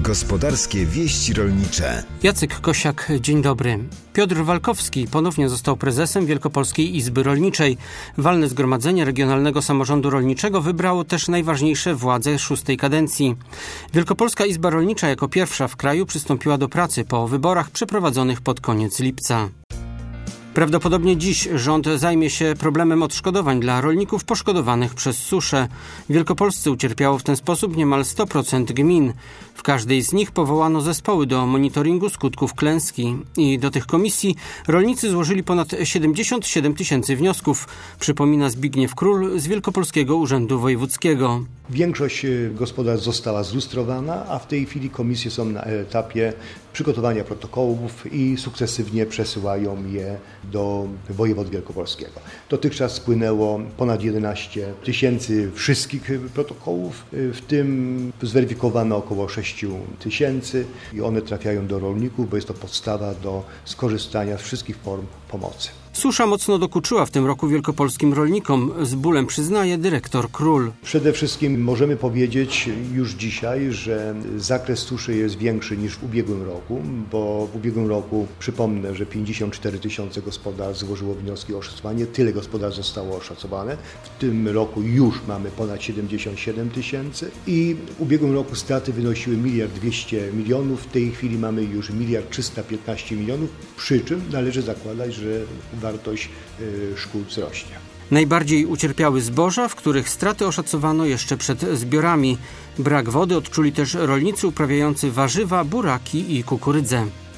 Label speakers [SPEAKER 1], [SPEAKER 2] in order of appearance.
[SPEAKER 1] Gospodarskie wieści rolnicze.
[SPEAKER 2] Jacek Kosiak, dzień dobry. Piotr Walkowski ponownie został prezesem Wielkopolskiej Izby Rolniczej. Walne Zgromadzenie Regionalnego Samorządu Rolniczego wybrało też najważniejsze władze 6. kadencji. Wielkopolska Izba Rolnicza jako pierwsza w kraju przystąpiła do pracy po wyborach przeprowadzonych pod koniec lipca. Prawdopodobnie dziś rząd zajmie się problemem odszkodowań dla rolników poszkodowanych przez suszę. W Wielkopolsce ucierpiało w ten sposób niemal 100% gmin. W każdej z nich powołano zespoły do monitoringu skutków klęski i do tych komisji rolnicy złożyli ponad 77 000 wniosków, przypomina Zbigniew Król z Wielkopolskiego Urzędu Wojewódzkiego.
[SPEAKER 3] Większość gospodarstw została zlustrowana, a w tej chwili komisje są na etapie przygotowania protokołów i sukcesywnie przesyłają je do województwa wielkopolskiego. Dotychczas spłynęło ponad 11 000 wszystkich protokołów, w tym zweryfikowano około 6 000 i one trafiają do rolników, bo jest to podstawa do skorzystania z wszystkich form pomocy.
[SPEAKER 2] Susza mocno dokuczyła w tym roku wielkopolskim rolnikom, z bólem przyznaje dyrektor Król.
[SPEAKER 3] Przede wszystkim możemy powiedzieć już dzisiaj, że zakres suszy jest większy niż w ubiegłym roku, bo w ubiegłym roku przypomnę, że 54 000 gospodarstw złożyło wnioski o oszacowanie, tyle gospodarstw zostało oszacowane. W tym roku już mamy ponad 77 000 i w ubiegłym roku straty wynosiły 1 200 000 000, w tej chwili mamy już 1 315 000 000, przy czym należy zakładać, że wartość szkód wzrośnie.
[SPEAKER 2] Najbardziej ucierpiały zboża, w których straty oszacowano jeszcze przed zbiorami. Brak wody odczuli też rolnicy uprawiający warzywa, buraki i kukurydzę.